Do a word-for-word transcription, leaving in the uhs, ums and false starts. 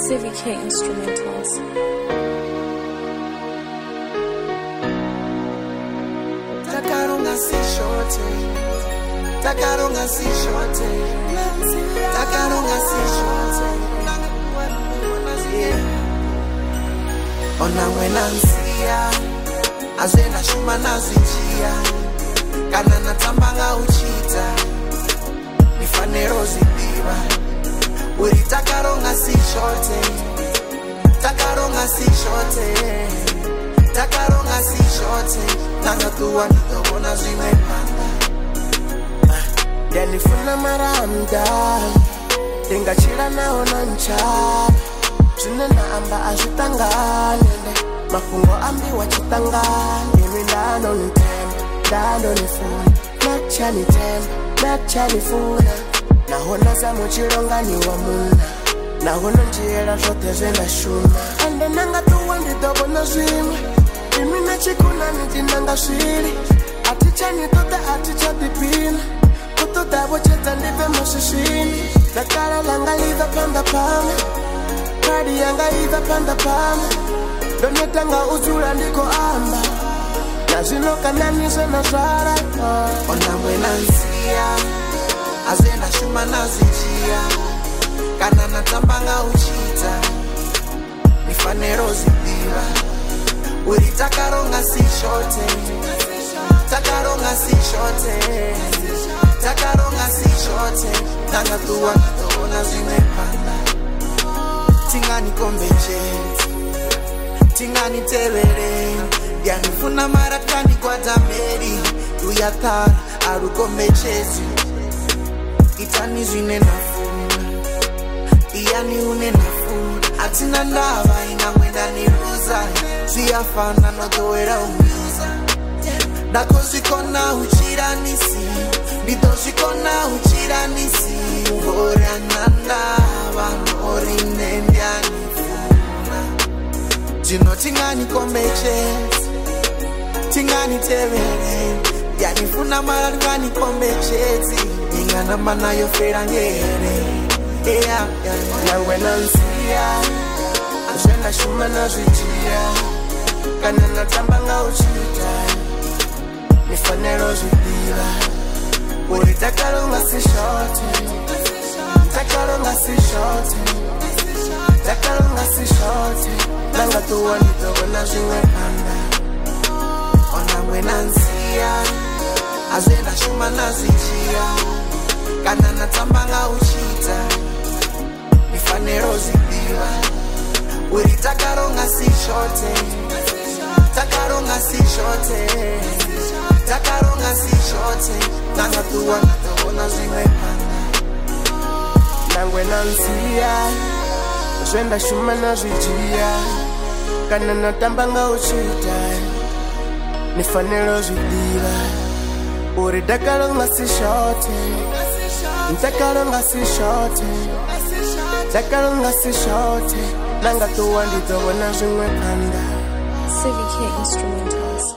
C V K Instrumentals. Takaronga si shorty, Takaronga si shorty, Takaronga si shorty. Ona mwenansia, azena shuma nazichia, kana natambanga uchita, nifanero zibiwa. Uri Takaronga si shorty, Takaronga si shorty, Takaronga si shorty. Nanga tuwa nitobona zimepanda. Yalifuna maranda, Denga chila naona ncha. Tunena amba ashitangane, Mafungo ambi wachitangane. Imi ndano ni tem, ndano ni funa, Nacha ni tem, nacha ni funa. Nahona za mochironga ni wamuna, Nahona njiela zote zenda shuna. Ande nanga tuwa nitobona zime, Imi nachikuna nijinanga shiri. Aticha nitote aticha dipina, Kututa bocheta ndive moshishini. Dakara langa liva panda pama, Kadi yanga liva panda pama. Donetanga uzula ndiko amba, Nazinoka nani zena zara. Ona mwenansia, Azena shuma nazichia, Kana natambanga uchita, Nifanero zibiwa. Uri Takaronga si shorty, Takaronga si shorty, Takaronga si shorty. Nanga tuwa nitobona zimepanda. Tingani kombecheti, Tingani tebere, Yanifuna marakani kwa tameri. Tuyatara aru kombecheti, Itani zine nafuna, Iyani une nafuna. Atina ndava inamwenda ni ruza, Siyafana no doera umiza. Dako zikona uchira nisi, Dito zikona uchira nisi. Uri anandava, uri nendya nifuna. Jino tingani kombecheti, Tingani tebere, Yanifuna marakani kombecheti. Ingana mana yo ferangere. Yeah, yeah, yeah. Na wenansia, Azena shuma nazichia, Kana natambanga uchita, Nifanero zibiwa. Uri Takaronga si shorty, Takaronga si shorty, Takaronga si shorty. Nanga tuwa nitobona zimepanda. Ona mwenansia, Azena shuma nazichia, Kana natambanga uchita, Nifanero zibiwa. Uri Takaronga si shorty, Takaronga si shorty, Takaronga si shorty. Nanga tuwa nitobona zimepanda. Nangwe nansia, Zwenda shuma nazichia, Kana natambanga uchita, Nifanero zibiwa. Uri Takaronga si shorty, Takaronga si shorty, Takaronga si shorty. Nanga tuwa nitobona zimepanda. C V K Instrumentals.